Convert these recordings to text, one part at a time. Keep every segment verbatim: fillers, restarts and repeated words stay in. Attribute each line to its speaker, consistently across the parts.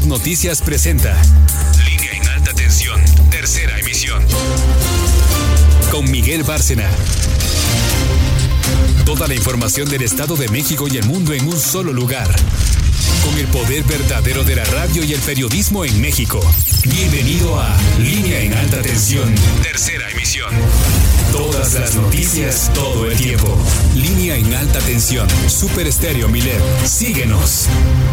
Speaker 1: Noticias presenta Línea en Alta Tensión, tercera emisión. Con Miguel Bárcena. Toda la información del Estado de México y el mundo en un solo lugar. Con el poder verdadero de la radio y el periodismo en México. Bienvenido a Línea en Alta Tensión, tercera emisión. Todas las noticias, todo el tiempo. Línea en Alta Tensión, Super Estéreo Milet. Síguenos.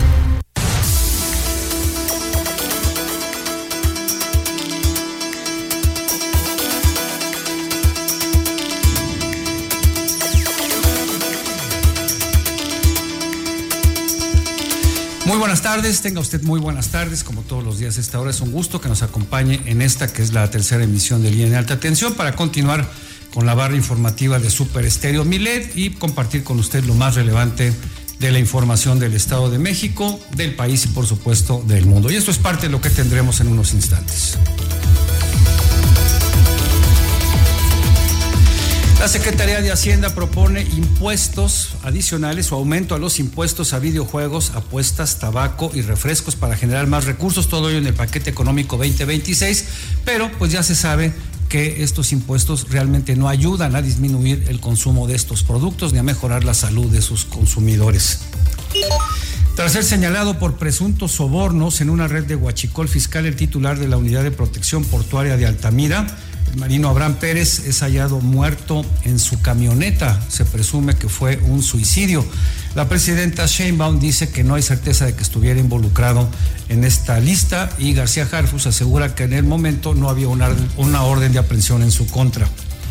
Speaker 2: Muy buenas tardes, tenga usted muy buenas tardes, como todos los días a esta hora. Es un gusto que nos acompañe en esta que es la tercera emisión de Línea en Alta Tensión para continuar con la barra informativa de Super Estéreo Milet y compartir con usted lo más relevante de la información del Estado de México, del país y por supuesto del mundo. Y esto es parte de lo que tendremos en unos instantes. La Secretaría de Hacienda propone impuestos adicionales o aumento a los impuestos a videojuegos, apuestas, tabaco y refrescos para generar más recursos, todo ello en el paquete económico veinte veintiséis, pero pues ya se sabe que estos impuestos realmente no ayudan a disminuir el consumo de estos productos ni a mejorar la salud de sus consumidores. Tras ser señalado por presuntos sobornos en una red de huachicol fiscal, el titular de la Unidad de Protección Portuaria de Altamira, el marino Abraham Pérez, es hallado muerto en su camioneta. Se presume que fue un suicidio. La presidenta Sheinbaum dice que no hay certeza de que estuviera involucrado en esta lista y García Harfuch asegura que en el momento no había una, una orden de aprehensión en su contra.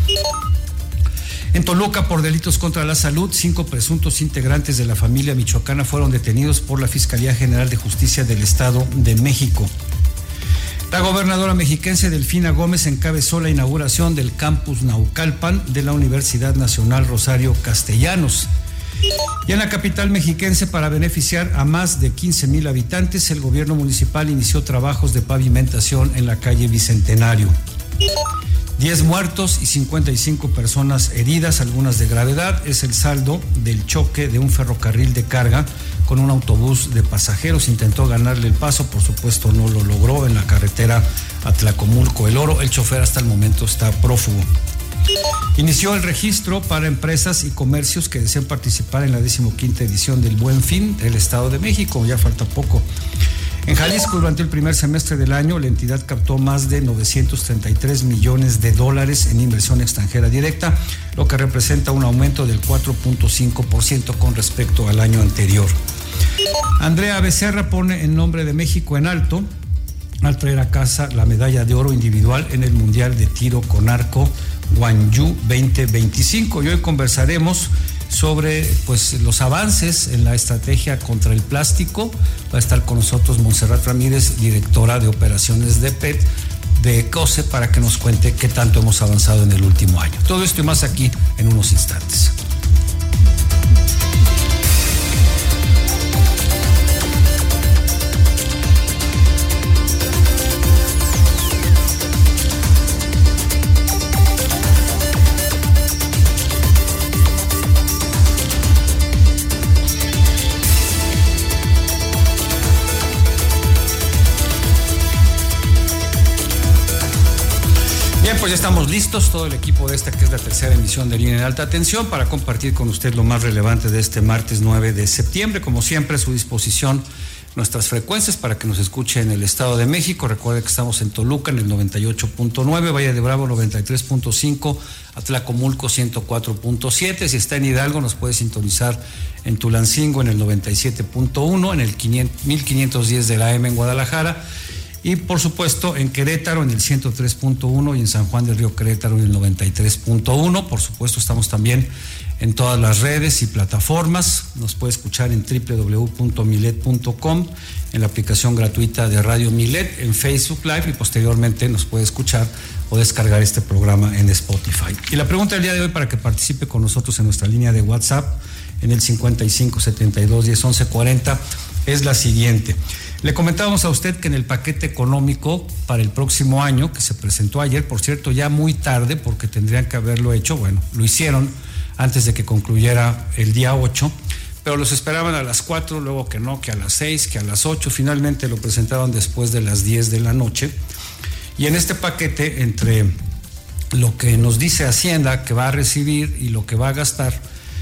Speaker 2: En Toluca, por delitos contra la salud, cinco presuntos integrantes de la familia michoacana fueron detenidos por la Fiscalía General de Justicia del Estado de México. La gobernadora mexiquense Delfina Gómez encabezó la inauguración del campus Naucalpan de la Universidad Nacional Rosario Castellanos. Y en la capital mexiquense, para beneficiar a más de quince mil habitantes, el gobierno municipal inició trabajos de pavimentación en la calle Bicentenario. diez muertos y cincuenta y cinco personas heridas, algunas de gravedad, es el saldo del choque de un ferrocarril de carga con un autobús de pasajeros. Intentó ganarle el paso, por supuesto no lo logró en la carretera Atlacomulco El Oro. El chofer hasta el momento está prófugo. Inició el registro para empresas y comercios que desean participar en la decimoquinta edición del Buen Fin del Estado de México, ya falta poco. En Jalisco, durante el primer semestre del año, la entidad captó más de novecientos treinta y tres millones de dólares en inversión extranjera directa, lo que representa un aumento del cuatro punto cinco por ciento con respecto al año anterior. Andrea Becerra pone el nombre de México en alto al traer a casa la medalla de oro individual en el Mundial de Tiro con Arco Gwangju veinte veinticinco. Y hoy conversaremos sobre pues los avances en la estrategia contra el plástico. Va a estar con nosotros Montserrat Ramírez, directora de operaciones de P E T de COSE, para que nos cuente qué tanto hemos avanzado en el último año. Todo esto y más aquí en unos instantes. Pues ya estamos listos, todo el equipo de esta que es la tercera emisión de Línea en Alta Tensión, para compartir con usted lo más relevante de este martes nueve de septiembre. Como siempre, a su disposición nuestras frecuencias para que nos escuche en el Estado de México. Recuerde que estamos en Toluca en el noventa y ocho punto nueve, Valle de Bravo noventa y tres punto cinco, Atlacomulco ciento cuatro punto siete. Si está en Hidalgo nos puede sintonizar en Tulancingo en el noventa y siete punto uno, en el mil quinientos diez de la A M en Guadalajara. Y por supuesto en Querétaro en el ciento tres punto uno y en San Juan del Río Querétaro en el noventa y tres punto uno. Por supuesto estamos también en todas las redes y plataformas. Nos puede escuchar en doble u doble u doble u punto milet punto com, en la aplicación gratuita de Radio Milet, en Facebook Live, y posteriormente nos puede escuchar o descargar este programa en Spotify. Y la pregunta del día de hoy, para que participe con nosotros en nuestra línea de WhatsApp en el cincuenta y cinco setenta y dos diez once cuarenta, es la siguiente. Le comentábamos a usted que en el paquete económico para el próximo año, que se presentó ayer, por cierto, ya muy tarde, porque tendrían que haberlo hecho, bueno, lo hicieron antes de que concluyera el día ocho, pero los esperaban a las cuatro, luego que no, que a las seis, que a las ocho, finalmente lo presentaron después de las diez de la noche. Y en este paquete, entre lo que nos dice Hacienda que va a recibir y lo que va a gastar,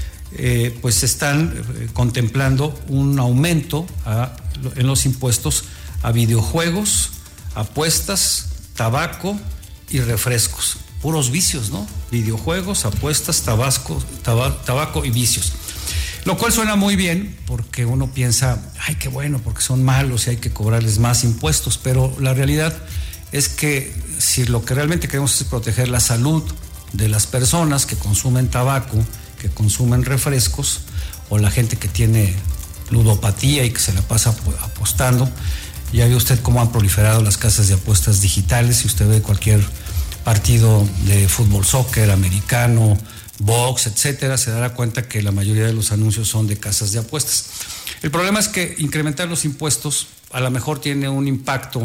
Speaker 2: eh, pues están eh, contemplando un aumento a, en los impuestos a videojuegos, apuestas, tabaco y refrescos. Puros vicios, ¿no? Videojuegos, apuestas, tabasco, taba, tabaco y vicios. Lo cual suena muy bien porque uno piensa, ay, qué bueno, porque son malos y hay que cobrarles más impuestos, pero la realidad es que si lo que realmente queremos es proteger la salud de las personas que consumen tabaco, que consumen refrescos, o la gente que tiene ludopatía y que se la pasa apostando, ya ve usted cómo han proliferado las casas de apuestas digitales. Si usted ve cualquier partido de fútbol, soccer, americano, box, etcétera, se dará cuenta que la mayoría de los anuncios son de casas de apuestas. El problema es que incrementar los impuestos a lo mejor tiene un impacto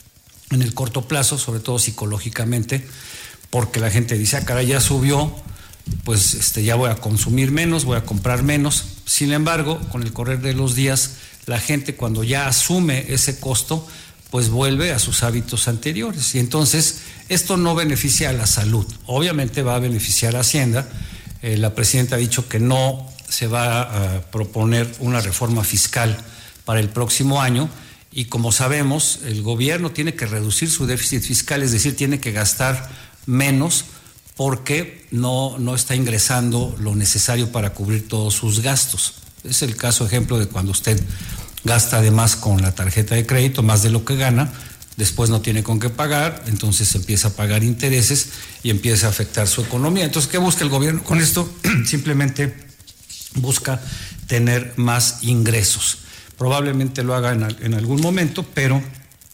Speaker 2: en el corto plazo, sobre todo psicológicamente, porque la gente dice, ah, caray, ya subió, pues este, ya voy a consumir menos, voy a comprar menos. Sin embargo, con el correr de los días, la gente cuando ya asume ese costo, pues vuelve a sus hábitos anteriores. Y entonces, esto no beneficia a la salud. Obviamente va a beneficiar a Hacienda. Eh, la presidenta ha dicho que no se va a proponer una reforma fiscal para el próximo año. Y como sabemos, el gobierno tiene que reducir su déficit fiscal, es decir, tiene que gastar menos porque no, no está ingresando lo necesario para cubrir todos sus gastos. Es el caso ejemplo de cuando usted gasta además con la tarjeta de crédito más de lo que gana, después no tiene con qué pagar, entonces empieza a pagar intereses y empieza a afectar su economía. Entonces, ¿qué busca el gobierno con esto? Simplemente busca tener más ingresos. Probablemente lo haga en, en algún momento, pero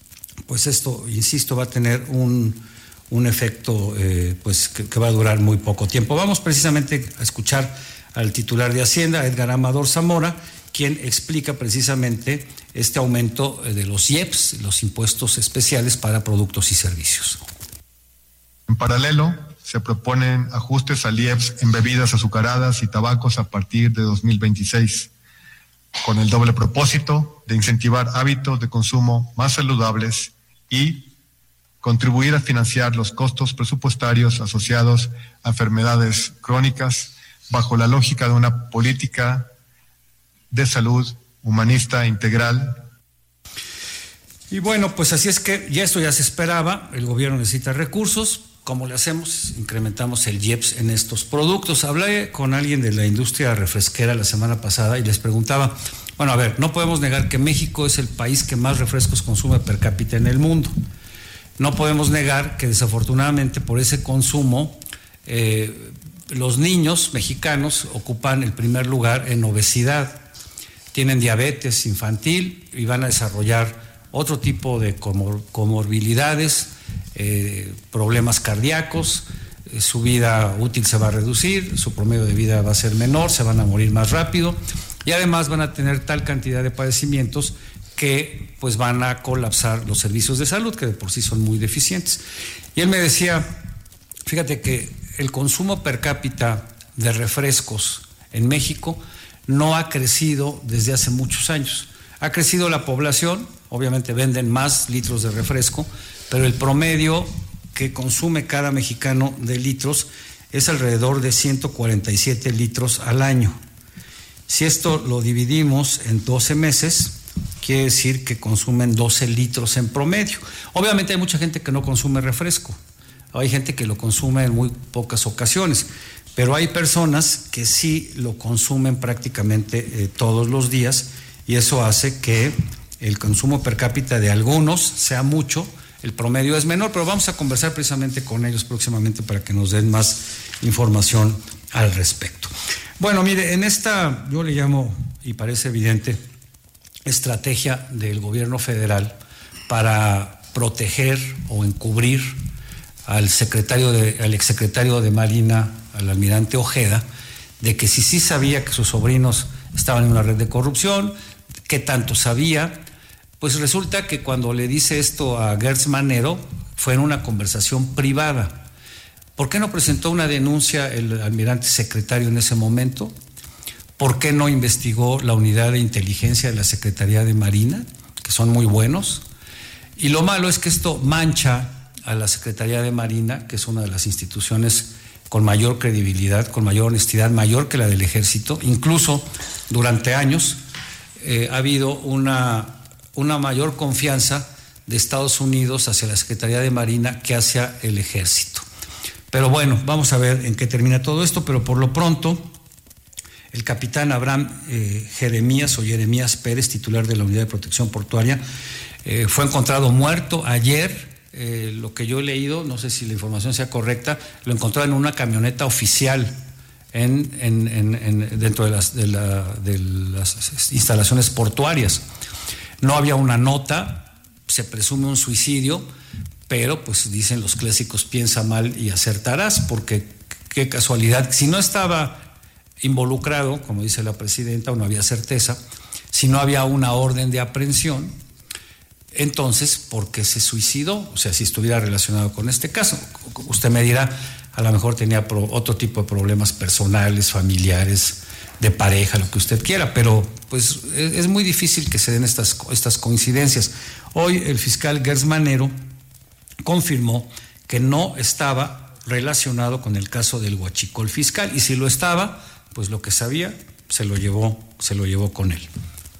Speaker 2: pues esto, insisto, va a tener un, un efecto eh, pues que, que va a durar muy poco tiempo. Vamos precisamente a escuchar al titular de Hacienda, Edgar Amador Zamora, quien explica precisamente este aumento de los I E P S, los impuestos especiales para productos y servicios.
Speaker 3: En paralelo, se proponen ajustes al I E P S en bebidas azucaradas y tabacos a partir de dos mil veintiséis. Con el doble propósito de incentivar hábitos de consumo más saludables y contribuir a financiar los costos presupuestarios asociados a enfermedades crónicas bajo la lógica de una política de salud humanista integral.
Speaker 2: Y bueno, pues así es que ya esto ya se esperaba, el gobierno necesita recursos. ¿Cómo le hacemos? Incrementamos el I E P S en estos productos. Hablé con alguien de la industria refresquera la semana pasada y les preguntaba, bueno, a ver, no podemos negar que México es el país que más refrescos consume per cápita en el mundo. No podemos negar que desafortunadamente por ese consumo eh, los niños mexicanos ocupan el primer lugar en obesidad, tienen diabetes infantil y van a desarrollar otro tipo de comor- comorbilidades, Eh, problemas cardíacos, eh, su vida útil se va a reducir, su promedio de vida va a ser menor, se van a morir más rápido y además van a tener tal cantidad de padecimientos que pues van a colapsar los servicios de salud, que de por sí son muy deficientes. Y él me decía, fíjate que el consumo per cápita de refrescos en México no ha crecido desde hace muchos años. Ha crecido la población, obviamente venden más litros de refresco, pero el promedio que consume cada mexicano de litros es alrededor de ciento cuarenta y siete litros al año. Si esto lo dividimos en doce meses, quiere decir que consumen doce litros en promedio. Obviamente hay mucha gente que no consume refresco, hay gente que lo consume en muy pocas ocasiones, pero hay personas que sí lo consumen prácticamente eh, todos los días y eso hace que el consumo per cápita de algunos sea mucho. El promedio es menor, pero vamos a conversar precisamente con ellos próximamente para que nos den más información al respecto. Bueno, mire, en esta, yo le llamo, y parece evidente, estrategia del gobierno federal para proteger o encubrir al secretario de, al exsecretario de Marina, al almirante Ojeda, de que si sí sabía que sus sobrinos estaban en una red de corrupción, qué tanto sabía. Pues resulta que cuando le dice esto a Gertz Manero fue en una conversación privada. ¿Por qué no presentó una denuncia el almirante secretario en ese momento? ¿Por qué no investigó la unidad de inteligencia de la Secretaría de Marina, que son muy buenos? Y lo malo es que esto mancha a la Secretaría de Marina, que es una de las instituciones con mayor credibilidad, con mayor honestidad, mayor que la del Ejército. Incluso durante años eh, ha habido una, una mayor confianza de Estados Unidos hacia la Secretaría de Marina que hacia el Ejército. Pero bueno, vamos a ver en qué termina todo esto, pero por lo pronto el capitán Abraham eh, Jeremías o Jeremías Pérez, titular de la Unidad de Protección Portuaria, eh, fue encontrado muerto ayer. Eh, lo que yo he leído, no sé si la información sea correcta, lo encontraron en una camioneta oficial en, en, en, en, dentro de las, de, la, de las instalaciones portuarias. No había una nota, se presume un suicidio, pero pues dicen los clásicos, piensa mal y acertarás, porque qué casualidad, si no estaba involucrado, como dice la presidenta, o no había certeza, si no había una orden de aprehensión, entonces, ¿por qué se suicidó? O sea, si estuviera relacionado con este caso. Usted me dirá, a lo mejor tenía pro, otro tipo de problemas personales, familiares, de pareja, lo que usted quiera, pero pues es, es muy difícil que se den estas, estas coincidencias. Hoy el fiscal Gers Manero confirmó que no estaba relacionado con el caso del huachicol fiscal, y si lo estaba, pues lo que sabía se lo llevó, se lo llevó con él.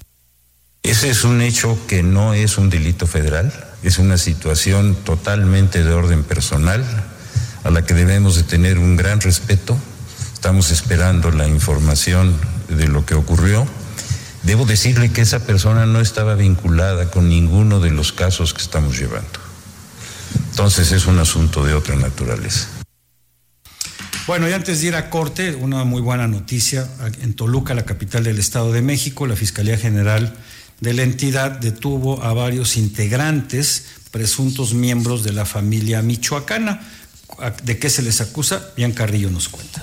Speaker 4: Ese es un hecho que no es un delito federal, es una situación totalmente de orden personal, a la que debemos de tener un gran respeto. Estamos esperando la información de lo que ocurrió. Debo decirle que esa persona no estaba vinculada con ninguno de los casos que estamos llevando. Entonces es un asunto de otra naturaleza.
Speaker 2: Bueno, y antes de ir a corte, una muy buena noticia. En Toluca, la capital del Estado de México, la Fiscalía General de la entidad detuvo a varios integrantes, presuntos miembros de la familia michoacana. ¿De qué se les acusa? Bian Carrillo nos cuenta.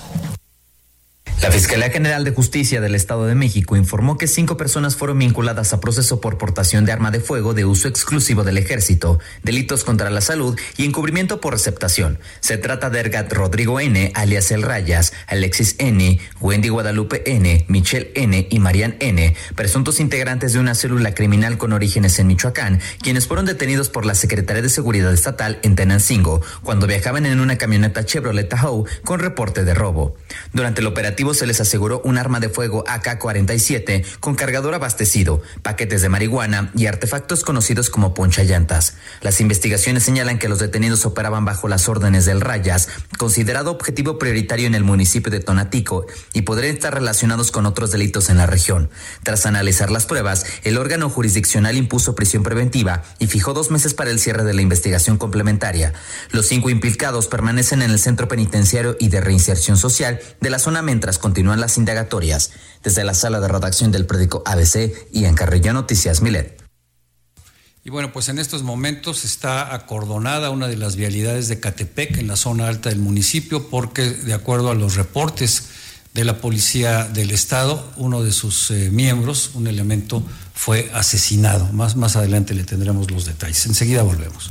Speaker 5: La Fiscalía General de Justicia del Estado de México informó que cinco personas fueron vinculadas a proceso por portación de arma de fuego de uso exclusivo del Ejército, delitos contra la salud y encubrimiento por receptación. Se trata de Ergat Rodrigo N., alias El Rayas, Alexis N., Wendy Guadalupe N., Michelle N. y Marian N., presuntos integrantes de una célula criminal con orígenes en Michoacán, quienes fueron detenidos por la Secretaría de Seguridad Estatal en Tenancingo, cuando viajaban en una camioneta Chevrolet Tahoe con reporte de robo. Durante el operativo se les aseguró un arma de fuego A K cuarenta y siete con cargador abastecido, paquetes de marihuana y artefactos conocidos como ponchallantas. Las investigaciones señalan que los detenidos operaban bajo las órdenes del Rayas, considerado objetivo prioritario en el municipio de Tonatico, y podrían estar relacionados con otros delitos en la región. Tras analizar las pruebas, el órgano jurisdiccional impuso prisión preventiva y fijó dos meses para el cierre de la investigación complementaria. Los cinco implicados permanecen en el Centro Penitenciario y de Reinserción Social de la zona mientras continúan las indagatorias. Desde la sala de redacción del periódico A B C y en Carrillo Noticias, Milet.
Speaker 2: Y bueno, pues en estos momentos está acordonada una de las vialidades de Catepec, en la zona alta del municipio, porque de acuerdo a los reportes de la Policía del Estado, uno de sus eh, miembros, un elemento, fue asesinado. Más, más adelante le tendremos los detalles. Enseguida volvemos.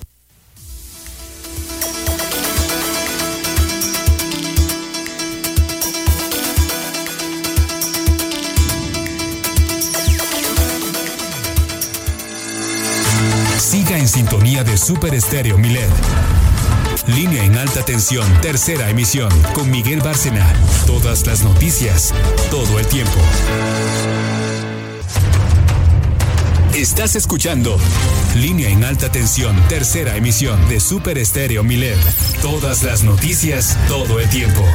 Speaker 1: Siga en sintonía de Super Estéreo Milet. Línea en alta tensión, tercera emisión, con Miguel Bárcena. Todas las noticias, todo el tiempo. Estás escuchando Línea en alta tensión, tercera emisión de Super Estéreo Milet. Todas las noticias, todo el tiempo.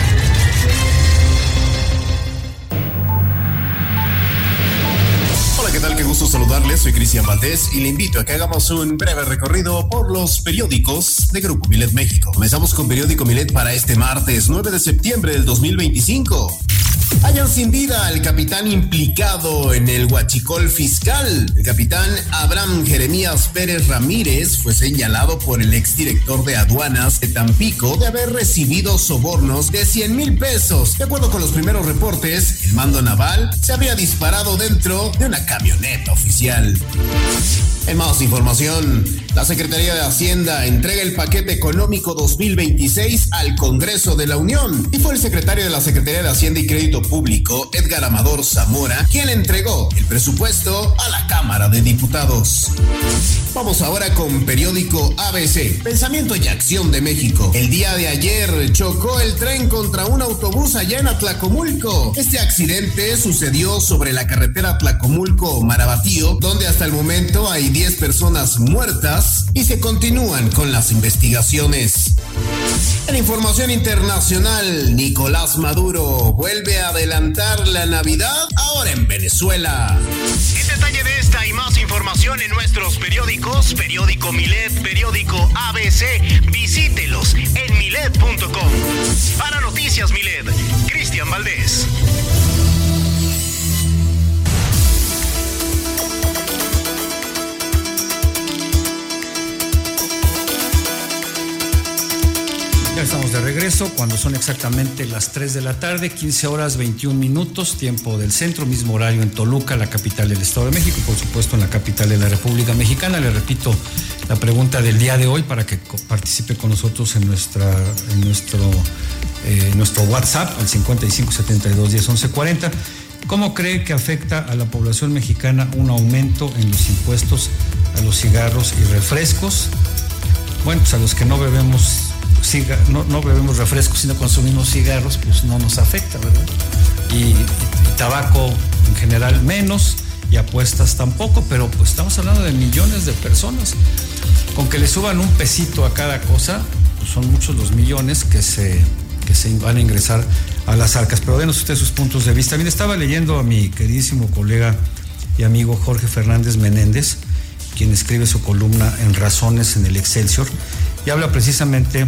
Speaker 6: ¿Qué tal? Qué gusto saludarles, soy Cristian Valdés y le invito a que hagamos un breve recorrido por los periódicos de Grupo Milet México. Comenzamos con Periódico Milet para este martes nueve de septiembre del dos mil veinticinco. Hallan sin vida al capitán implicado en el huachicol fiscal. El capitán Abraham Jeremías Pérez Ramírez fue señalado por el exdirector de aduanas de Tampico de haber recibido sobornos de cien mil pesos. De acuerdo con los primeros reportes, el mando naval se habría disparado dentro de una camioneta oficial. En más información, la Secretaría de Hacienda entrega el paquete económico dos mil veintiséis al Congreso de la Unión y fue el secretario de la Secretaría de Hacienda y Crédito Crédito Público, Edgar Amador Zamora, quien entregó el presupuesto a la Cámara de Diputados. Vamos ahora con periódico A B C. Pensamiento y Acción de México. El día de ayer chocó el tren contra un autobús allá en Atlacomulco. Este accidente sucedió sobre la carretera Atlacomulco-Marabatío, donde hasta el momento hay diez personas muertas y se continúan con las investigaciones. En información internacional, Nicolás Maduro vuelve a adelantar la Navidad ahora en Venezuela.
Speaker 7: En detalle de esta y más información en nuestros periódicos, periódico Milet, periódico A B C, visítelos en milet punto com. Para Noticias Milet, Cristian Valdés.
Speaker 2: Ya estamos de regreso cuando son exactamente las tres de la tarde, quince horas veintiún minutos, tiempo del centro, mismo horario en Toluca, la capital del Estado de México, por supuesto en la capital de la República Mexicana. Le repito la pregunta del día de hoy para que participe con nosotros en nuestra en nuestro eh, nuestro WhatsApp al cincuenta y cinco setenta y dos diez once cuarenta. ¿Cómo cree que afecta a la población mexicana un aumento en los impuestos a los cigarros y refrescos? Bueno, pues a los que no bebemos Ciga, no, no bebemos refrescos, sino consumimos cigarros, pues no nos afecta, ¿verdad? Y, y, y tabaco en general menos, y apuestas tampoco, pero pues estamos hablando de millones de personas. Con que le suban un pesito a cada cosa, pues son muchos los millones que se, que se van a ingresar a las arcas. Pero denos ustedes sus puntos de vista. Bien, estaba leyendo a mi queridísimo colega y amigo Jorge Fernández Menéndez, quien escribe su columna en Razones en el Excelsior, y habla precisamente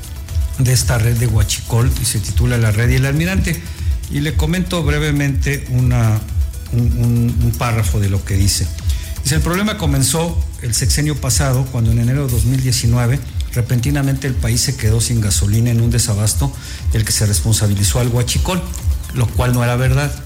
Speaker 2: de esta red de Huachicol, y se titula La Red y el Almirante, y le comento brevemente una, un, un, un párrafo de lo que dice. Dice: el problema comenzó el sexenio pasado, cuando en enero de dos mil diecinueve repentinamente el país se quedó sin gasolina en un desabasto del que se responsabilizó al Huachicol, lo cual no era verdad.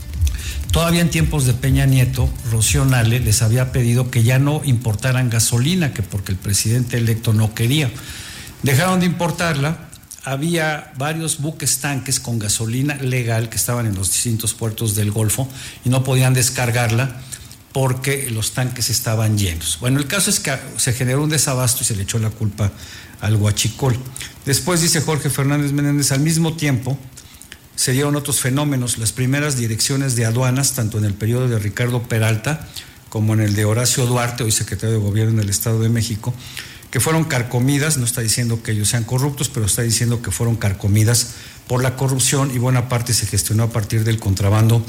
Speaker 2: Todavía en tiempos de Peña Nieto, Rocío Nale les había pedido que ya no importaran gasolina, que porque el presidente electo no quería. Dejaron de importarla. Había varios buques tanques con gasolina legal que estaban en los distintos puertos del Golfo y no podían descargarla porque los tanques estaban llenos. Bueno, el caso es que se generó un desabasto y se le echó la culpa al Huachicol. Después, dice Jorge Fernández Menéndez, al mismo tiempo se dieron otros fenómenos. Las primeras direcciones de aduanas, tanto en el periodo de Ricardo Peralta como en el de Horacio Duarte, hoy secretario de Gobierno del Estado de México, que fueron carcomidas. No está diciendo que ellos sean corruptos, pero está diciendo que fueron carcomidas por la corrupción, y buena parte se gestionó a partir del contrabando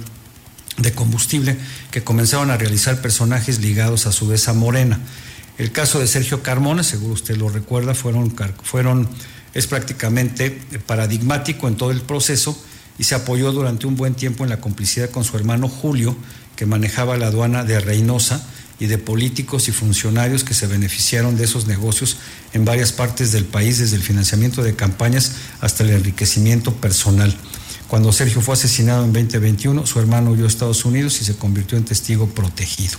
Speaker 2: de combustible que comenzaron a realizar personajes ligados a su vez a Morena. El caso de Sergio Carmona, seguro usted lo recuerda, fueron, fueron, es prácticamente paradigmático en todo el proceso, y se apoyó durante un buen tiempo en la complicidad con su hermano Julio, que manejaba la aduana de Reynosa, y de políticos y funcionarios que se beneficiaron de esos negocios en varias partes del país, desde el financiamiento de campañas hasta el enriquecimiento personal. Cuando Sergio fue asesinado en veinte veintiuno, su hermano huyó a Estados Unidos y se convirtió en testigo protegido.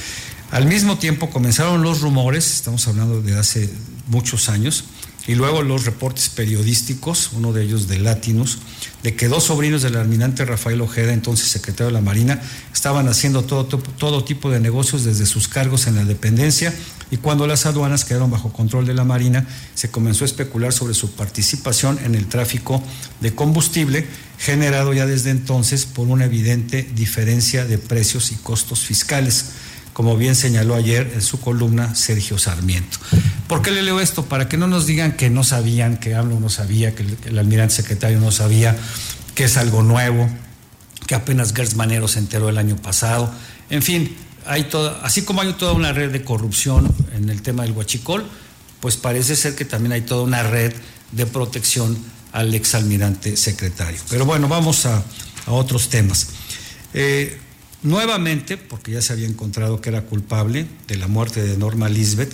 Speaker 2: Al mismo tiempo comenzaron los rumores, estamos hablando de hace muchos años, y luego los reportes periodísticos, uno de ellos de Latinus, de que dos sobrinos del almirante Rafael Ojeda, entonces secretario de la Marina, estaban haciendo todo, todo tipo de negocios desde sus cargos en la dependencia, y cuando las aduanas quedaron bajo control de la Marina, se comenzó a especular sobre su participación en el tráfico de combustible, generado ya desde entonces por una evidente diferencia de precios y costos fiscales, como bien señaló ayer en su columna Sergio Sarmiento. ¿Por qué le leo esto? Para que no nos digan que no sabían, que AMLO no sabía, que el, el almirante secretario no sabía, que es algo nuevo, que apenas Gertz Manero se enteró el año pasado. En fin, hay toda, así como hay toda una red de corrupción en el tema del Huachicol, pues parece ser que también hay toda una red de protección al exalmirante secretario. Pero bueno, vamos a, a otros temas. Eh, Nuevamente, porque ya se había encontrado que era culpable de la muerte de Norma Lisbeth,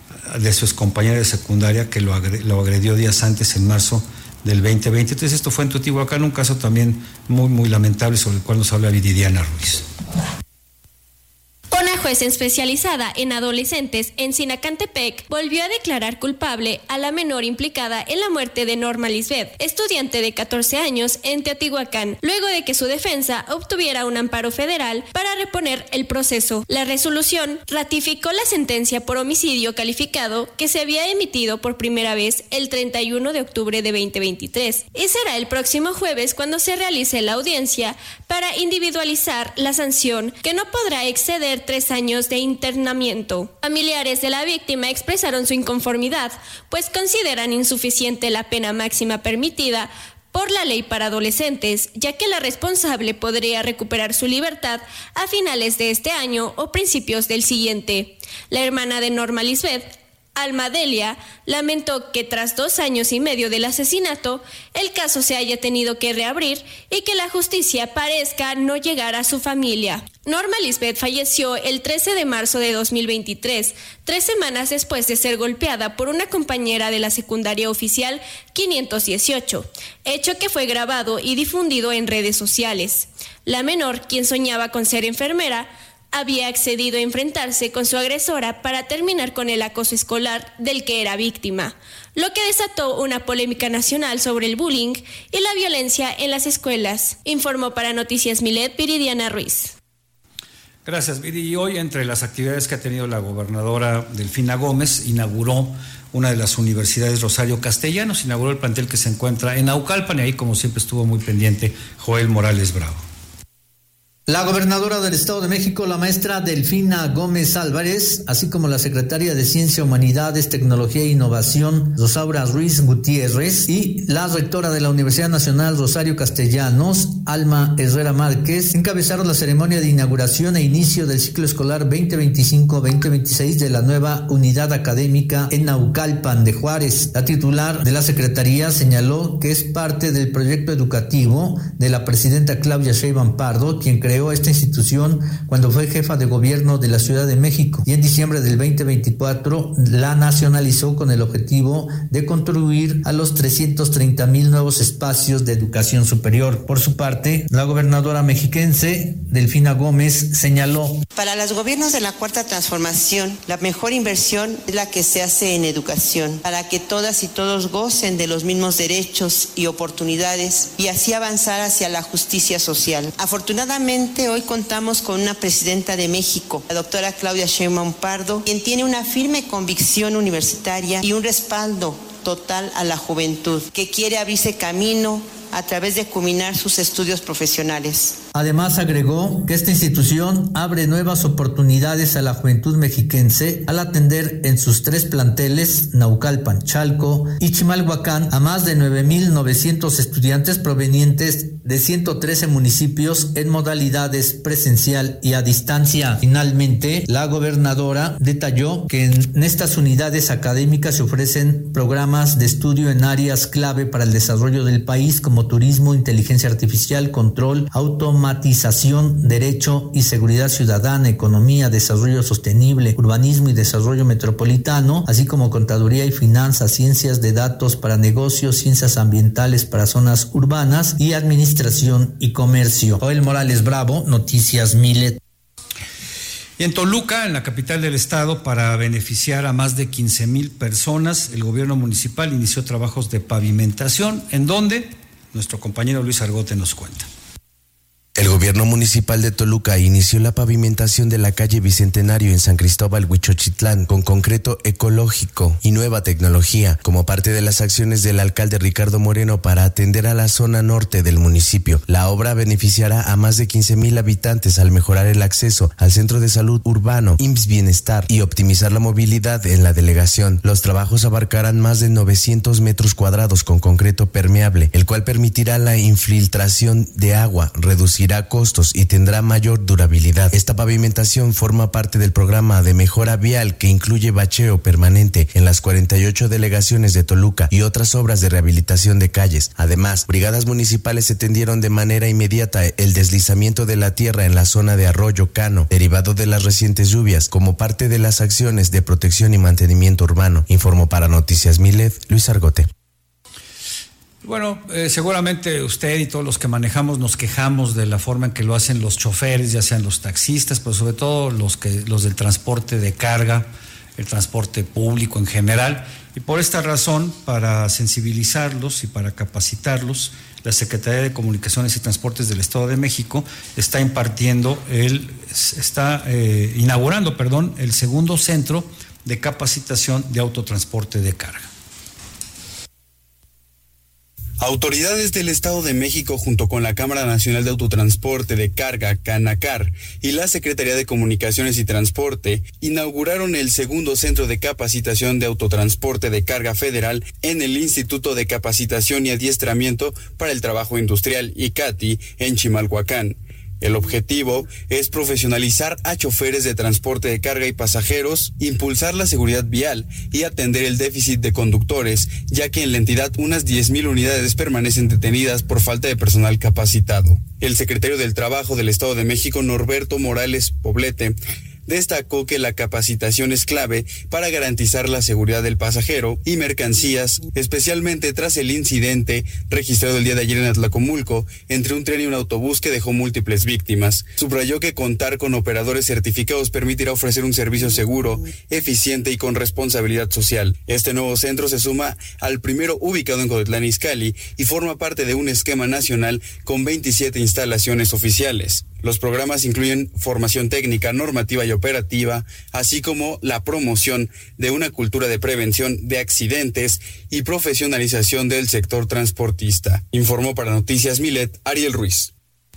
Speaker 2: de su excompañera de secundaria que lo, agre, lo agredió días antes, en marzo del veinte veinte. Entonces esto fue en Teotihuacán, un caso también muy, muy lamentable, sobre el cual nos habla Viridiana Ruiz.
Speaker 8: La jueza especializada en adolescentes en Sinacantepec volvió a declarar culpable a la menor implicada en la muerte de Norma Lisbeth, estudiante de catorce años en Teotihuacán, luego de que su defensa obtuviera un amparo federal para reponer el proceso. La resolución ratificó la sentencia por homicidio calificado que se había emitido por primera vez el treinta y uno de octubre de veinte veintitrés, y será el próximo jueves cuando se realice la audiencia para individualizar la sanción, que no podrá exceder tres años de internamiento. Familiares de la víctima expresaron su inconformidad, pues consideran insuficiente la pena máxima permitida por la ley para adolescentes, ya que la responsable podría recuperar su libertad a finales de este año o principios del siguiente. La hermana de Norma Lisbeth, Alma Delia, lamentó que tras dos años y medio del asesinato, el caso se haya tenido que reabrir y que la justicia parezca no llegar a su familia. Norma Lisbeth falleció el trece de marzo de dos mil veintitrés, tres semanas después de ser golpeada por una compañera de la secundaria oficial quinientos dieciocho, hecho que fue grabado y difundido en redes sociales. La menor, quien soñaba con ser enfermera, había accedido a enfrentarse con su agresora para terminar con el acoso escolar del que era víctima, lo que desató una polémica nacional sobre el bullying y la violencia en las escuelas, informó para Noticias Milet Viridiana Ruiz.
Speaker 2: Gracias, Viri. Y hoy, entre las actividades que ha tenido la gobernadora Delfina Gómez, inauguró una de las universidades Rosario Castellanos, inauguró el plantel que se encuentra en Naucalpan, y ahí, como siempre, estuvo muy pendiente Joel Morales Bravo.
Speaker 9: La gobernadora del Estado de México, la maestra Delfina Gómez Álvarez, así como la secretaria de Ciencia, Humanidades, Tecnología e Innovación, Rosaura Ruiz Gutiérrez, y la rectora de la Universidad Nacional Rosario Castellanos, Alma Herrera Márquez, encabezaron la ceremonia de inauguración e inicio del ciclo escolar veinte veinticinco veinte veintiséis de la nueva unidad académica en Naucalpan de Juárez. La titular de la secretaría señaló que es parte del proyecto educativo de la presidenta Claudia Sheinbaum Pardo, quien creó esta institución cuando fue jefa de gobierno de la Ciudad de México, y en diciembre del veinte veinticuatro la nacionalizó con el objetivo de contribuir a los trescientos treinta mil nuevos espacios de educación superior. Por su parte, la gobernadora mexiquense Delfina Gómez señaló:
Speaker 10: para los gobiernos de la Cuarta Transformación, la mejor inversión es la que se hace en educación, para que todas y todos gocen de los mismos derechos y oportunidades y así avanzar hacia la justicia social. Afortunadamente, hoy contamos con una presidenta de México, la doctora Claudia Sheinbaum Pardo, quien tiene una firme convicción universitaria y un respaldo total a la juventud, que quiere abrirse camino a través de culminar sus estudios profesionales.
Speaker 9: Además, agregó que esta institución abre nuevas oportunidades a la juventud mexiquense al atender en sus tres planteles, Naucalpan, Chalco y Chimalhuacán, a más de nueve mil novecientos estudiantes provenientes de ciento trece municipios en modalidades presencial y a distancia. Finalmente, la gobernadora detalló que en estas unidades académicas se ofrecen programas de estudio en áreas clave para el desarrollo del país, como turismo, inteligencia artificial, control, automatización, derecho y seguridad ciudadana, economía, desarrollo sostenible, urbanismo y desarrollo metropolitano, así como contaduría y finanzas, ciencias de datos para negocios, ciencias ambientales para zonas urbanas y administración y comercio. Joel Morales Bravo, Noticias Milet.
Speaker 2: Y en Toluca, en la capital del estado, para beneficiar a más de quince mil personas, el gobierno municipal inició trabajos de pavimentación, en donde nuestro compañero Luis Argote nos cuenta.
Speaker 11: El gobierno municipal de Toluca inició la pavimentación de la calle Bicentenario en San Cristóbal, Huichochitlán, con concreto ecológico y nueva tecnología, como parte de las acciones del alcalde Ricardo Moreno para atender a la zona norte del municipio. La obra beneficiará a más de quince mil habitantes al mejorar el acceso al centro de salud urbano, I M S S Bienestar, y optimizar la movilidad en la delegación. Los trabajos abarcarán más de novecientos metros cuadrados con concreto permeable, el cual permitirá la infiltración de agua, reducirá costos y tendrá mayor durabilidad. Esta pavimentación forma parte del programa de mejora vial que incluye bacheo permanente en las cuarenta y ocho delegaciones de Toluca y otras obras de rehabilitación de calles. Además, brigadas municipales atendieron de manera inmediata el deslizamiento de la tierra en la zona de Arroyo Cano, derivado de las recientes lluvias, como parte de las acciones de protección y mantenimiento urbano. Informó para Noticias Milet, Luis Argote.
Speaker 2: Bueno, eh, seguramente usted y todos los que manejamos nos quejamos de la forma en que lo hacen los choferes, ya sean los taxistas, pero sobre todo los que los del transporte de carga, el transporte público en general. Y por esta razón, para sensibilizarlos y para capacitarlos, la Secretaría de Comunicaciones y Transportes del Estado de México está impartiendo el, está eh, inaugurando, perdón, el segundo centro de capacitación de autotransporte de carga.
Speaker 12: Autoridades del Estado de México junto con la Cámara Nacional de Autotransporte de Carga, Canacar, y la Secretaría de Comunicaciones y Transporte inauguraron el segundo centro de capacitación de autotransporte de carga federal en el Instituto de Capacitación y Adiestramiento para el Trabajo Industrial, I C A T I, en Chimalhuacán. El objetivo es profesionalizar a choferes de transporte de carga y pasajeros, impulsar la seguridad vial y atender el déficit de conductores, ya que en la entidad unas diez mil unidades permanecen detenidas por falta de personal capacitado. El secretario del Trabajo del Estado de México, Norberto Morales Poblete, destacó que la capacitación es clave para garantizar la seguridad del pasajero y mercancías, especialmente tras el incidente registrado el día de ayer en Atlacomulco entre un tren y un autobús que dejó múltiples víctimas. Subrayó que contar con operadores certificados permitirá ofrecer un servicio seguro, eficiente y con responsabilidad social. Este nuevo centro se suma al primero ubicado en Cotitlán Izcalli y forma parte de un esquema nacional con veintisiete instalaciones oficiales. Los programas incluyen formación técnica, normativa y operativa, así como la promoción de una cultura de prevención de accidentes y profesionalización del sector transportista. Informó para Noticias Milet, Ariel Ruiz.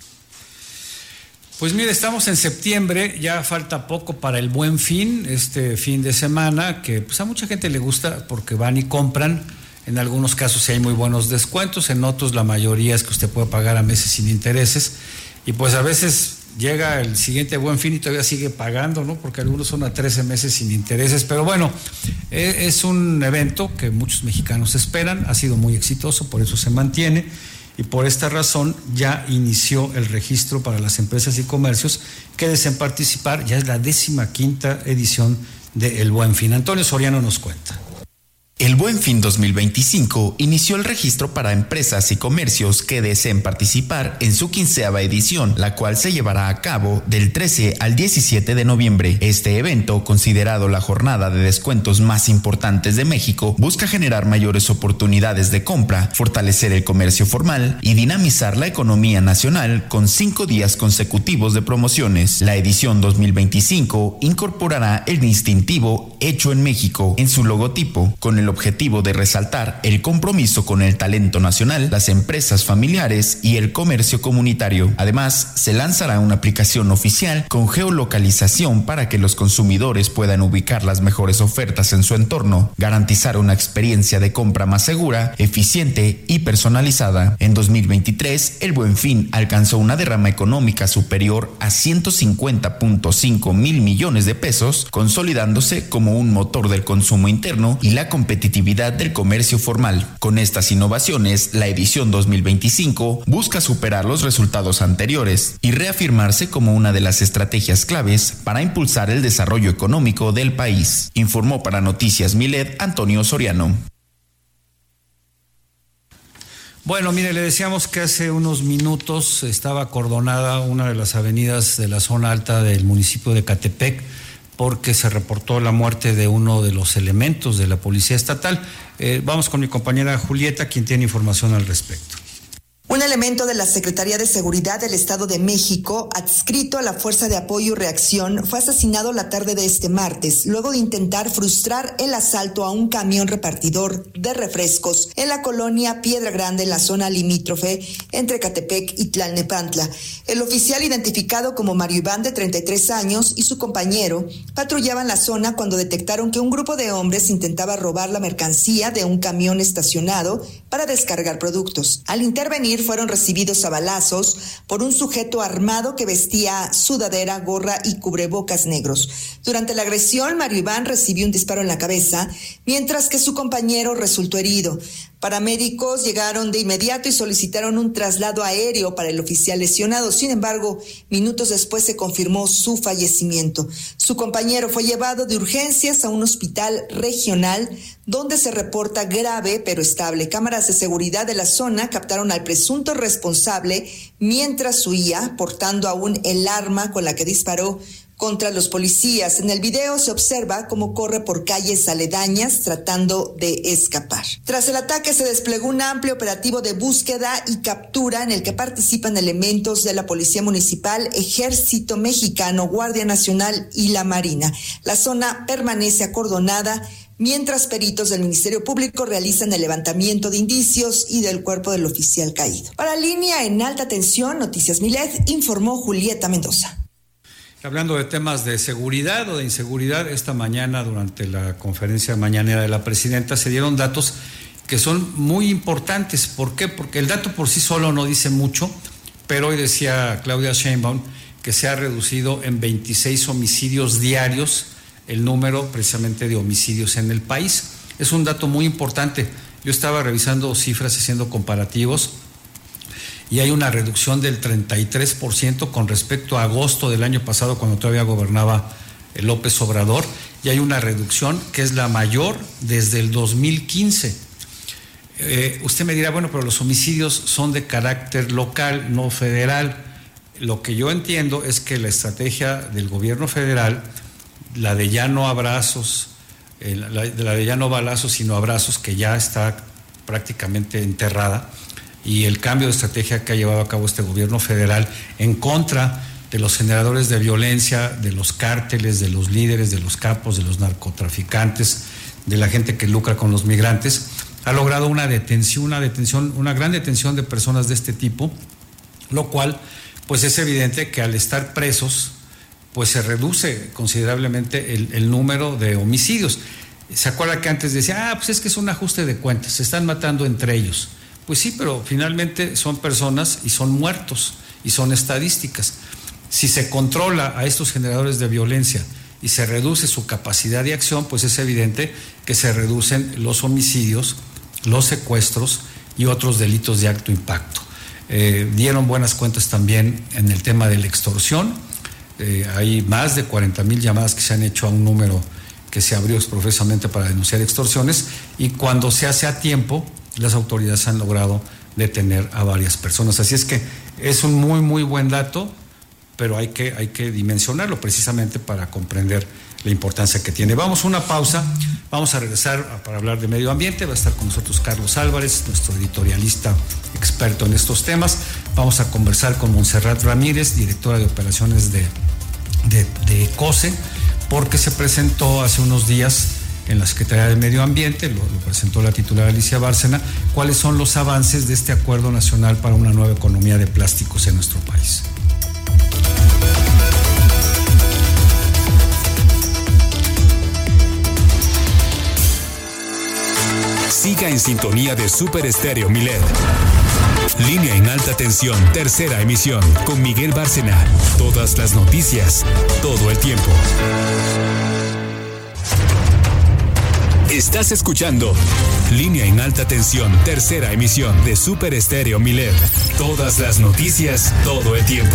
Speaker 2: Pues mire, estamos en septiembre, ya falta poco para el Buen Fin, este fin de semana, que pues a mucha gente le gusta porque van y compran. En algunos casos sí hay muy buenos descuentos, en otros la mayoría es que usted puede pagar a meses sin intereses. Y pues a veces llega el siguiente Buen Fin y todavía sigue pagando, ¿no? Porque algunos son a trece meses sin intereses. Pero bueno, es un evento que muchos mexicanos esperan, ha sido muy exitoso, por eso se mantiene. Y por esta razón ya inició el registro para las empresas y comercios que deseen participar. Ya es la décima quinta edición del Buen Fin. Antonio Soriano nos cuenta.
Speaker 13: El Buen Fin dos mil veinticinco inició el registro para empresas y comercios que deseen participar en su quinceava edición, la cual se llevará a cabo del trece al diecisiete de noviembre. Este evento, considerado la jornada de descuentos más importantes de México, busca generar mayores oportunidades de compra, fortalecer el comercio formal y dinamizar la economía nacional con cinco días consecutivos de promociones. La edición dos mil veinticinco incorporará el distintivo Hecho en México en su logotipo, con el objetivo de resaltar el compromiso con el talento nacional, las empresas familiares y el comercio comunitario. Además, se lanzará una aplicación oficial con geolocalización para que los consumidores puedan ubicar las mejores ofertas en su entorno, garantizar una experiencia de compra más segura, eficiente y personalizada. En dos mil veintitrés, el Buen Fin alcanzó una derrama económica superior a ciento cincuenta punto cinco mil millones de pesos, consolidándose como un motor del consumo interno y la competitividad del comercio formal. Con estas innovaciones, la edición dos mil veinticinco busca superar los resultados anteriores y reafirmarse como una de las estrategias claves para impulsar el desarrollo económico del país. Informó para Noticias Milet, Antonio Soriano.
Speaker 2: Bueno, mire, le decíamos que hace unos minutos estaba acordonada una de las avenidas de la zona alta del municipio de Catepec, porque se reportó la muerte de uno de los elementos de la Policía Estatal. Eh, vamos con mi compañera Julieta, quien tiene información al respecto.
Speaker 14: Un elemento de la Secretaría de Seguridad del Estado de México, adscrito a la Fuerza de Apoyo y Reacción, fue asesinado la tarde de este martes, luego de intentar frustrar el asalto a un camión repartidor de refrescos en la colonia Piedra Grande, en la zona limítrofe entre Catepec y Tlalnepantla. El oficial, identificado como Mario Iván, de treinta y tres años, y su compañero patrullaban la zona cuando detectaron que un grupo de hombres intentaba robar la mercancía de un camión estacionado para descargar productos. Al intervenir, fueron recibidos a balazos por un sujeto armado que vestía sudadera, gorra y cubrebocas negros. Durante la agresión, Mario Iván recibió un disparo en la cabeza, mientras que su compañero resultó herido. Paramédicos llegaron de inmediato y solicitaron un traslado aéreo para el oficial lesionado. Sin embargo, minutos después se confirmó su fallecimiento. Su compañero fue llevado de urgencias a un hospital regional donde se reporta grave pero estable. Cámaras de seguridad de la zona captaron al presunto responsable mientras huía, portando aún el arma con la que disparó contra los policías. En el video se observa cómo corre por calles aledañas tratando de escapar. Tras el ataque se desplegó un amplio operativo de búsqueda y captura en el que participan elementos de la Policía Municipal, Ejército Mexicano, Guardia Nacional y la Marina. La zona permanece acordonada mientras peritos del Ministerio Público realizan el levantamiento de indicios y del cuerpo del oficial caído. Para Línea en Alta Tensión, Noticias Milet, informó Julieta Mendoza.
Speaker 2: Hablando de temas de seguridad o de inseguridad, esta mañana durante la conferencia mañanera de la presidenta se dieron datos que son muy importantes. ¿Por qué? Porque el dato por sí solo no dice mucho, pero hoy decía Claudia Sheinbaum que se ha reducido en veintiséis homicidios diarios el número precisamente de homicidios en el país. Es un dato muy importante. Yo estaba revisando cifras, haciendo comparativos, y hay una reducción del treinta y tres por ciento con respecto a agosto del año pasado, cuando todavía gobernaba López Obrador, y hay una reducción que es la mayor desde el dos mil quince. Eh, usted me dirá, bueno, pero los homicidios son de carácter local, no federal. Lo que yo entiendo es que la estrategia del gobierno federal, la de ya no abrazos, eh, la, la de ya no balazos, sino abrazos, que ya está prácticamente enterrada, y el cambio de estrategia que ha llevado a cabo este gobierno federal en contra de los generadores de violencia, de los cárteles, de los líderes, de los capos, de los narcotraficantes, de la gente que lucra con los migrantes, ha logrado una detención, una detención, una gran detención de personas de este tipo, lo cual, pues es evidente que al estar presos, pues se reduce considerablemente el, el número de homicidios. ¿Se acuerda que antes decía, ah, pues es que es un ajuste de cuentas, se están matando entre ellos? Pues sí, pero finalmente son personas y son muertos y son estadísticas. Si se controla a estos generadores de violencia y se reduce su capacidad de acción, pues es evidente que se reducen los homicidios, los secuestros y otros delitos de alto impacto. Eh, dieron buenas cuentas también en el tema de la extorsión. Eh, hay más de cuarenta mil llamadas que se han hecho a un número que se abrió exprofesamente para denunciar extorsiones, y cuando se hace a tiempo, las autoridades han logrado detener a varias personas. Así es que es un muy, muy buen dato, pero hay que, hay que dimensionarlo precisamente para comprender la importancia que tiene. Vamos a una pausa, vamos a regresar para hablar de medio ambiente. Va a estar con nosotros Carlos Álvarez, nuestro editorialista experto en estos temas. Vamos a conversar con Montserrat Ramírez, directora de operaciones de, de, de COSE, porque se presentó hace unos días en la Secretaría de Medio Ambiente, lo, lo presentó la titular Alicia Bárcena, cuáles son los avances de este Acuerdo Nacional para una nueva economía de plásticos en nuestro país.
Speaker 1: Siga en sintonía de Super Estéreo Milet. Línea en Alta Tensión, tercera emisión, con Miguel Bárcena. Todas las noticias, todo el tiempo. Estás escuchando Línea en Alta Tensión, tercera emisión de Super Estéreo Milet. Todas las noticias, todo el tiempo.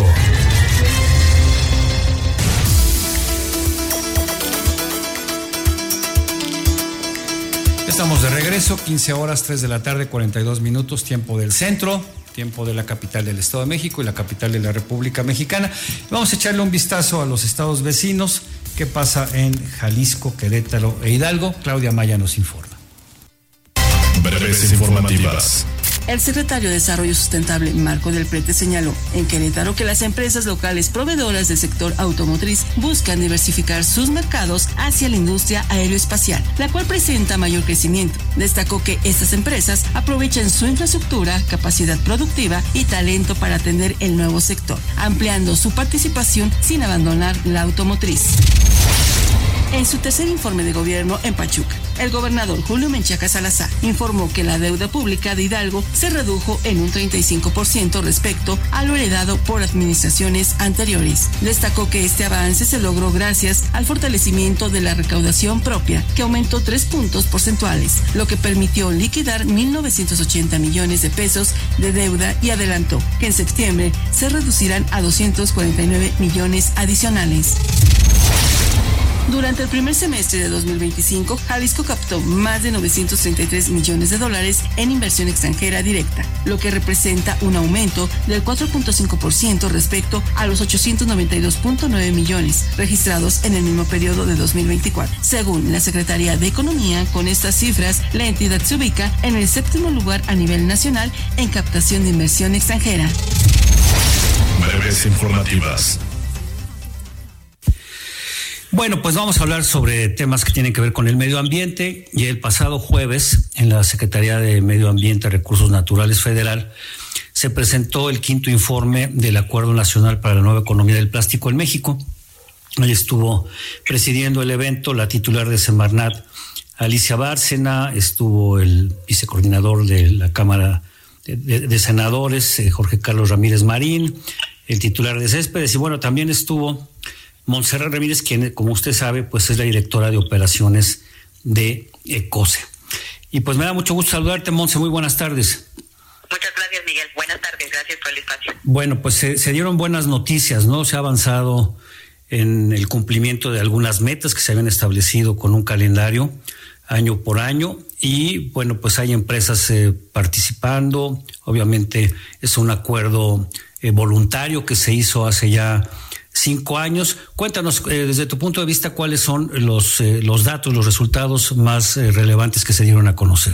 Speaker 2: Estamos de regreso, quince horas, tres de la tarde, cuarenta y dos minutos, tiempo del centro, tiempo de la capital del Estado de México y la capital de la República Mexicana. Vamos a echarle un vistazo a los estados vecinos. ¿Qué pasa en Jalisco, Querétaro e Hidalgo? Claudia Maya nos informa.
Speaker 15: Breves informativas.
Speaker 16: El secretario de Desarrollo Sustentable, Marco del Prete, señaló en Querétaro que las empresas locales proveedoras del sector automotriz buscan diversificar sus mercados hacia la industria aeroespacial, la cual presenta mayor crecimiento. Destacó que estas empresas aprovechan su infraestructura, capacidad productiva y talento para atender el nuevo sector, ampliando su participación sin abandonar la automotriz. En su tercer informe de gobierno en Pachuca, el gobernador Julio Menchaca Salazar informó que la deuda pública de Hidalgo se redujo en un treinta y cinco por ciento respecto a lo heredado por administraciones anteriores. Destacó que este avance se logró gracias al fortalecimiento de la recaudación propia, que aumentó tres puntos porcentuales, lo que permitió liquidar mil novecientos ochenta millones de pesos de deuda y adelantó que en septiembre se reducirán a doscientos cuarenta y nueve millones adicionales. Durante el primer semestre de dos mil veinticinco, Jalisco captó más de novecientos treinta y tres millones de dólares en inversión extranjera directa, lo que representa un aumento del cuatro punto cinco por ciento respecto a los ochocientos noventa y dos punto nueve millones registrados en el mismo periodo de dos mil veinticuatro. Según la Secretaría de Economía, con estas cifras, la entidad se ubica en el séptimo lugar a nivel nacional en captación de inversión extranjera.
Speaker 15: Breves informativas.
Speaker 2: Bueno, pues vamos a hablar sobre temas que tienen que ver con el medio ambiente. Y el pasado jueves, en la Secretaría de Medio Ambiente y Recursos Naturales Federal, se presentó el quinto informe del Acuerdo Nacional para la Nueva Economía del Plástico en México. Ahí estuvo presidiendo el evento la titular de Semarnat, Alicia Bárcena, estuvo el vicecoordinador de la Cámara de, de, de Senadores, eh, Jorge Carlos Ramírez Marín, el titular de Céspedes, y bueno, también estuvo Montserrat Ramírez, quien, como usted sabe, pues es la directora de operaciones de ECOSE. Y pues me da mucho gusto saludarte, Montse, muy buenas tardes.
Speaker 17: Muchas gracias, Miguel. Buenas tardes, gracias por el espacio.
Speaker 2: Bueno, pues se, se dieron buenas noticias, ¿no? Se ha avanzado en el cumplimiento de algunas metas que se habían establecido con un calendario año por año, y bueno, pues hay empresas eh, participando. Obviamente es un acuerdo eh, voluntario que se hizo hace ya cinco años. Cuéntanos, eh, desde tu punto de vista, cuáles son los, eh, los datos, los resultados más eh, relevantes que se dieron a conocer.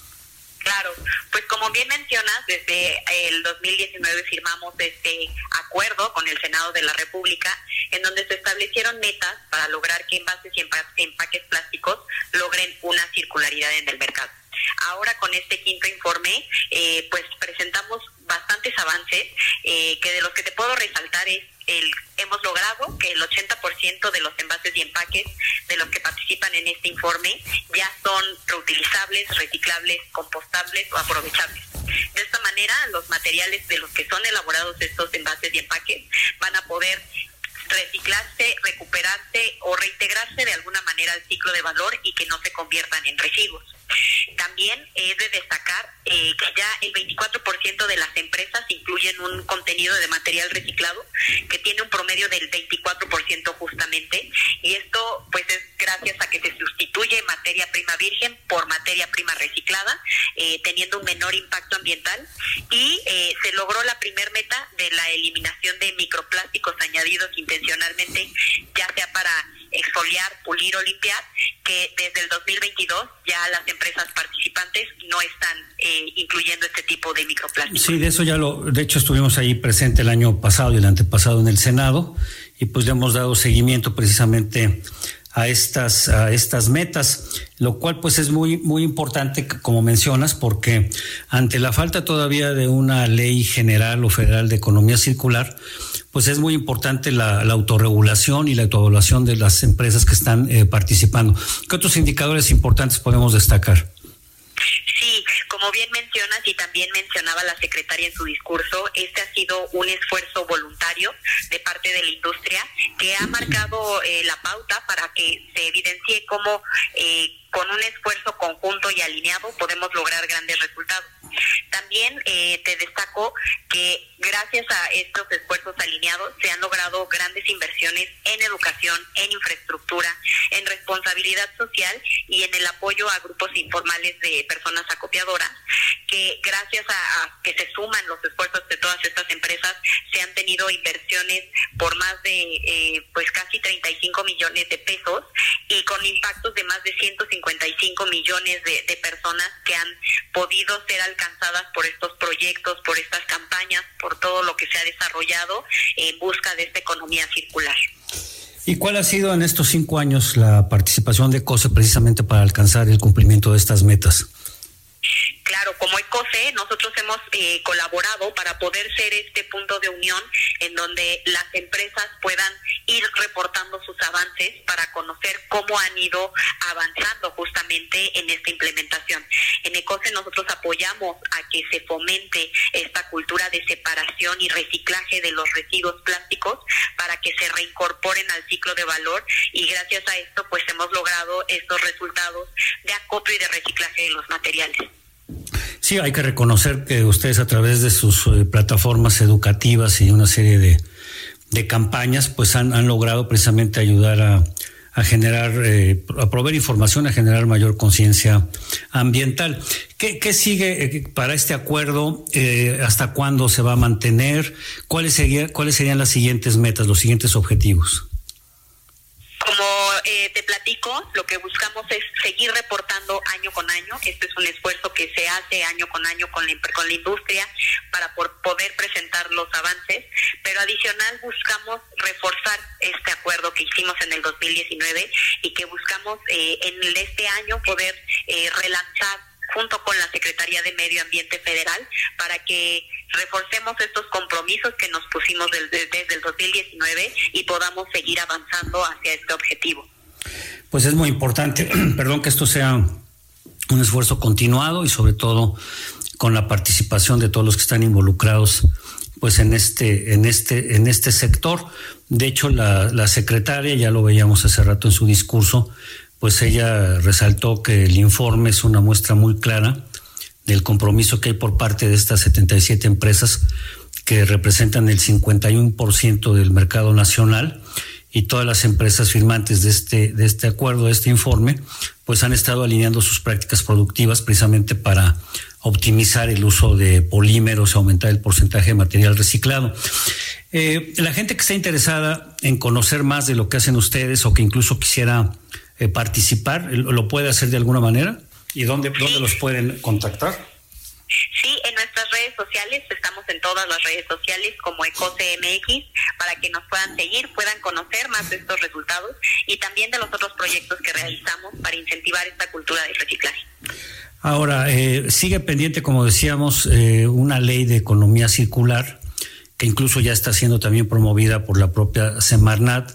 Speaker 17: Claro, pues como bien mencionas, desde el dos mil diecinueve firmamos este acuerdo con el Senado de la República, en donde se establecieron metas para lograr que envases y empaques plásticos logren una circularidad en el mercado. Ahora con este quinto informe, eh, pues presentamos bastantes avances, eh, que de los que te puedo resaltar es el hemos logrado que el ochenta por ciento de los envases y empaques de los que participan en este informe ya son reutilizables, reciclables, compostables o aprovechables. De esta manera, los materiales de los que son elaborados estos envases y empaques van a poder reciclarse, recuperarse o reintegrarse de alguna manera al ciclo de valor y que no se conviertan en residuos. También es de destacar eh, que ya el veinticuatro por ciento de las empresas incluyen un contenido de material reciclado que tiene un promedio del veinticuatro por ciento justamente, y esto pues es gracias a que se sustituye materia prima virgen por materia prima reciclada, eh, teniendo un menor impacto ambiental, y eh, se logró la primer meta de la eliminación de microplásticos añadidos intencionalmente, ya sea para exfoliar, pulir o limpiar, que desde el dos mil veintidós ya las empresas participantes no están eh, incluyendo este tipo de microplásticos.
Speaker 2: Sí, de eso ya lo, de hecho estuvimos ahí presente el año pasado y el antepasado en el Senado, y pues le hemos dado seguimiento precisamente a estas a estas metas, lo cual pues es muy muy importante, como mencionas, porque ante la falta todavía de una ley general o federal de economía circular, pues es muy importante la, la autorregulación y la autoevaluación de las empresas que están eh, participando. ¿Qué otros indicadores importantes podemos destacar?
Speaker 17: Sí, como bien mencionas y también mencionaba la secretaria en su discurso, este ha sido un esfuerzo voluntario de parte de la industria que ha marcado eh, la pauta para que se evidencie cómo eh, con un esfuerzo conjunto y alineado podemos lograr grandes resultados. También eh, te destaco que gracias a estos esfuerzos alineados se han logrado grandes inversiones en educación, en infraestructura, en responsabilidad social y en el apoyo a grupos informales de personas acopiadoras, que gracias a, a que se suman los esfuerzos de todas estas empresas se han tenido inversiones por más de eh, pues casi treinta y cinco millones de pesos, y con impactos de más de ciento cincuenta y cinco millones de, de personas que han podido ser alcanzadas por estos proyectos, por estas campañas, por todo lo que se ha desarrollado en busca de esta economía circular.
Speaker 2: ¿Y cuál ha sido en estos cinco años la participación de ECOSE precisamente para alcanzar el cumplimiento de estas metas?
Speaker 17: Claro. Claro, como ECOSE, nosotros hemos eh, colaborado para poder ser este punto de unión en donde las empresas puedan ir reportando sus avances para conocer cómo han ido avanzando justamente en esta implementación. En ECOSE nosotros apoyamos a que se fomente esta cultura de separación y reciclaje de los residuos plásticos para que se reincorporen al ciclo de valor, y gracias a esto pues hemos logrado estos resultados de acopio y de reciclaje de los materiales.
Speaker 2: Sí, hay que reconocer que ustedes a través de sus eh, plataformas educativas y una serie de, de campañas pues han, han logrado precisamente ayudar a, a generar, eh, a proveer información, a generar mayor conciencia ambiental. ¿Qué, qué sigue eh, para este acuerdo? Eh, ¿Hasta cuándo se va a mantener? ¿Cuáles serían, cuáles serían las siguientes metas, los siguientes objetivos?
Speaker 17: Como eh, te platico, lo que buscamos es seguir reportando año con año. Este es un esfuerzo que se hace año con año con la, con la industria para por poder presentar los avances, pero adicional buscamos reforzar este acuerdo que hicimos en el dos mil diecinueve y que buscamos eh, en este año poder eh, relanzar junto con la Secretaría de Medio Ambiente Federal para que reforcemos estos compromisos que nos pusimos desde, desde el dos mil diecinueve y podamos seguir avanzando hacia este objetivo.
Speaker 2: Pues es muy importante, perdón, que esto sea un esfuerzo continuado y sobre todo con la participación de todos los que están involucrados pues en este, en este, en este sector. De hecho, la, la secretaria, ya lo veíamos hace rato en su discurso, pues ella resaltó que el informe es una muestra muy clara del compromiso que hay por parte de estas setenta y siete empresas que representan el cincuenta y uno por ciento del mercado nacional, y todas las empresas firmantes de este, de este acuerdo, de este informe, pues han estado alineando sus prácticas productivas precisamente para optimizar el uso de polímeros, aumentar el porcentaje de material reciclado. Eh, la gente que está interesada en conocer más de lo que hacen ustedes o que incluso quisiera eh, participar, ¿lo puede hacer de alguna manera? ¿Y dónde, dónde los pueden contactar?
Speaker 17: Sí, en nuestras redes sociales, estamos en todas las redes sociales como ECOSE M X, para que nos puedan seguir, puedan conocer más de estos resultados y también de los otros proyectos que realizamos para incentivar esta cultura del reciclaje.
Speaker 2: Ahora, eh, sigue pendiente, como decíamos, eh, una ley de economía circular que incluso ya está siendo también promovida por la propia Semarnat.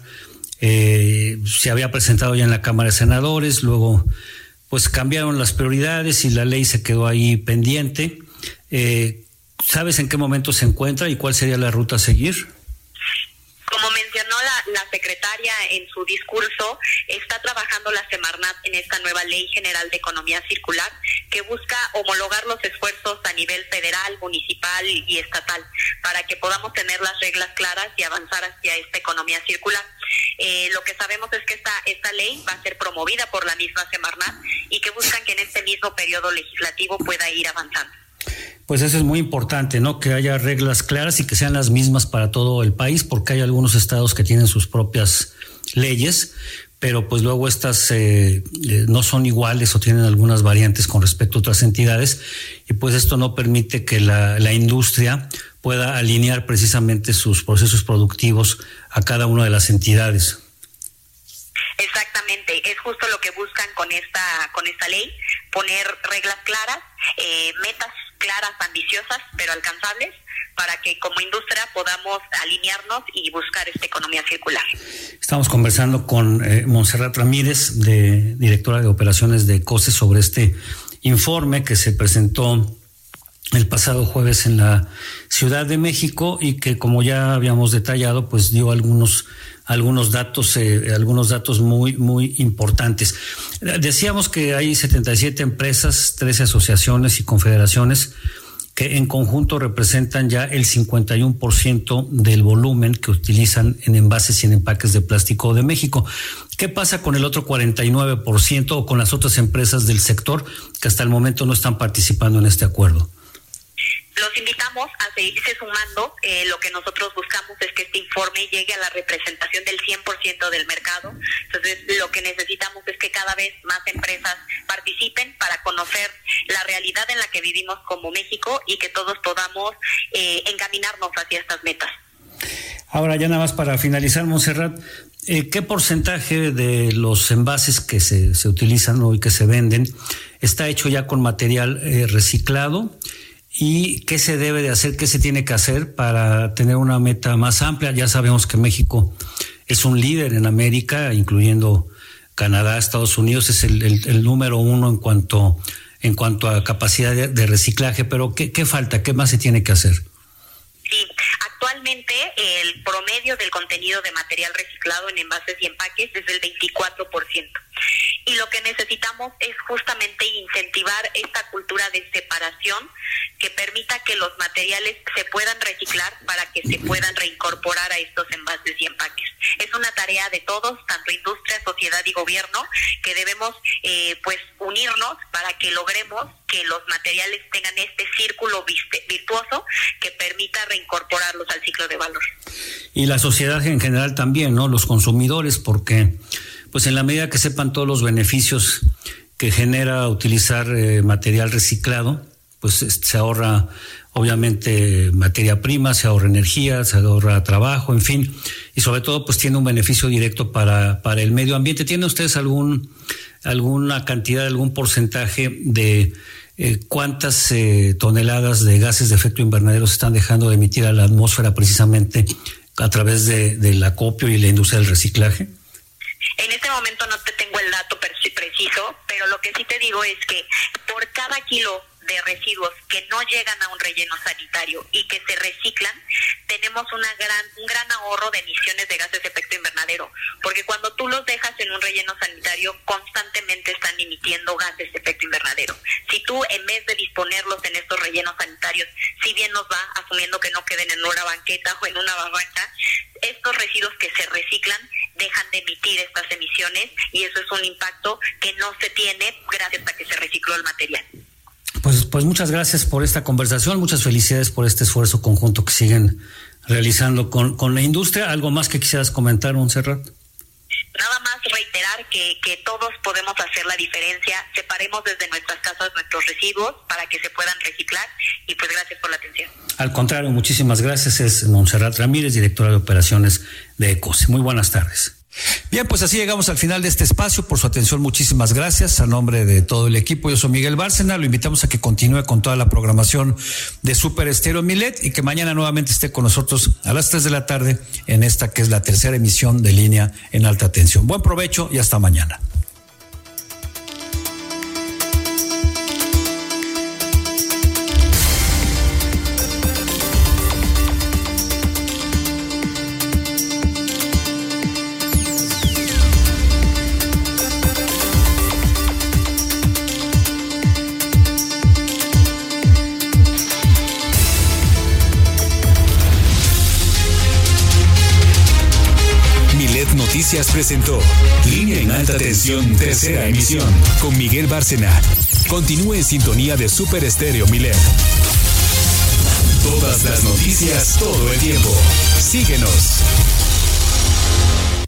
Speaker 2: Eh, se había presentado ya en la Cámara de Senadores, luego pues cambiaron las prioridades y la ley se quedó ahí pendiente. Eh, ¿Sabes en qué momento se encuentra y cuál sería la ruta a seguir?
Speaker 17: Como mencionó la, la secretaria en su discurso, está trabajando la Semarnat en esta nueva Ley General de Economía Circular que busca homologar los esfuerzos a nivel federal, municipal y estatal para que podamos tener las reglas claras y avanzar hacia esta economía circular. Eh, lo que sabemos es que esta, esta ley va a ser promovida por la misma Semarnat y que buscan que en este mismo periodo legislativo pueda ir avanzando.
Speaker 2: Pues eso es muy importante, ¿no? Que haya reglas claras y que sean las mismas para todo el país, porque hay algunos estados que tienen sus propias leyes, pero pues luego estas eh, eh, no son iguales o tienen algunas variantes con respecto a otras entidades, y pues esto no permite que la, la industria pueda alinear precisamente sus procesos productivos a cada una de las entidades.
Speaker 17: Exactamente, es justo lo que buscan con esta con esta ley, poner reglas claras, eh, metas claras, ambiciosas, pero alcanzables, para que como industria podamos alinearnos y buscar esta economía circular.
Speaker 2: Estamos conversando con eh, Montserrat Ramírez, de, directora de operaciones de ECOSE, sobre este informe que se presentó el pasado jueves en la Ciudad de México y que, como ya habíamos detallado, pues dio algunos algunos datos eh, algunos datos muy muy importantes. Decíamos que hay setenta y siete empresas, trece asociaciones y confederaciones que en conjunto representan ya el cincuenta y uno por ciento del volumen que utilizan en envases y en empaques de plástico de México. ¿Qué pasa con el otro cuarenta y nueve por ciento o con las otras empresas del sector que hasta el momento no están participando en este acuerdo?
Speaker 17: Los invitamos a seguirse sumando. Eh, lo que nosotros buscamos es que este informe llegue a la representación del cien por ciento del mercado. Entonces, lo que necesitamos es que cada vez más empresas participen para conocer la realidad en la que vivimos como México y que todos podamos eh, encaminarnos hacia estas metas.
Speaker 2: Ahora, ya nada más para finalizar, Montserrat, eh, ¿qué porcentaje de los envases que se, se utilizan hoy, que se venden, está hecho ya con material eh, reciclado? ¿Y qué se debe de hacer, qué se tiene que hacer para tener una meta más amplia? Ya sabemos que México es un líder en América, incluyendo Canadá, Estados Unidos, es el, el, el número uno en cuanto, en cuanto a capacidad de, de reciclaje, pero ¿qué, ¿qué falta? ¿Qué más se tiene que hacer?
Speaker 17: Sí, actualmente el promedio del contenido de material reciclado en envases y empaques es del veinticuatro por ciento. Y lo que necesitamos es justamente incentivar esta cultura de separación que permita que los materiales se puedan reciclar para que se puedan reincorporar a estos envases y empaques. Es una tarea de todos, tanto industria, sociedad y gobierno, que debemos eh, pues unirnos para que logremos que los materiales tengan este círculo virtuoso que permita reincorporarlos al ciclo de valor.
Speaker 2: Y la sociedad en general también, ¿no? Los consumidores, porque pues en la medida que sepan todos los beneficios que genera utilizar eh, material reciclado, pues se ahorra obviamente materia prima, se ahorra energía, se ahorra trabajo, en fin, y sobre todo pues tiene un beneficio directo para, para el medio ambiente. ¿Tienen ustedes algún alguna cantidad, algún porcentaje de eh, cuántas eh, toneladas de gases de efecto invernadero se están dejando de emitir a la atmósfera precisamente a través de, del acopio y la industria del reciclaje?
Speaker 17: En este momento no te tengo el dato preciso, pero lo que sí te digo es que por cada kilo de residuos que no llegan a un relleno sanitario y que se reciclan, tenemos una gran, un gran ahorro de emisiones de gases de efecto invernadero, porque cuando tú los dejas en un relleno sanitario, constantemente están emitiendo gases de efecto invernadero. Si tú, en vez de disponerlos en estos rellenos sanitarios, si bien nos va, asumiendo que no queden en una banqueta o en una barranca, estos residuos que se reciclan dejan de emitir estas emisiones, y eso es un impacto que no se tiene gracias a que se recicló el material.
Speaker 2: Pues, pues muchas gracias por esta conversación, muchas felicidades por este esfuerzo conjunto que siguen realizando con, con la industria. ¿Algo más que quisieras comentar, Montserrat?
Speaker 17: Nada más reiterar que, que todos podemos hacer la diferencia, separemos desde nuestras casas nuestros residuos para que se puedan reciclar, y pues gracias por la atención.
Speaker 2: Al contrario, muchísimas gracias. Es Montserrat Ramírez, directora de operaciones de ECOSE. Muy buenas tardes. Bien, pues así llegamos al final de este espacio. Por su atención, muchísimas gracias. A nombre de todo el equipo, yo soy Miguel Bárcena. Lo invitamos a que continúe con toda la programación de Super Estéreo Milet y que mañana nuevamente esté con nosotros a las tres de la tarde en esta que es la tercera emisión de Línea en Alta Tensión. Buen provecho y hasta mañana.
Speaker 1: Noticias presentó Línea en Alta Tensión, tercera emisión, con Miguel Bárcena. Continúe en sintonía de Super Estéreo Milet. Todas las noticias, todo el tiempo. Síguenos.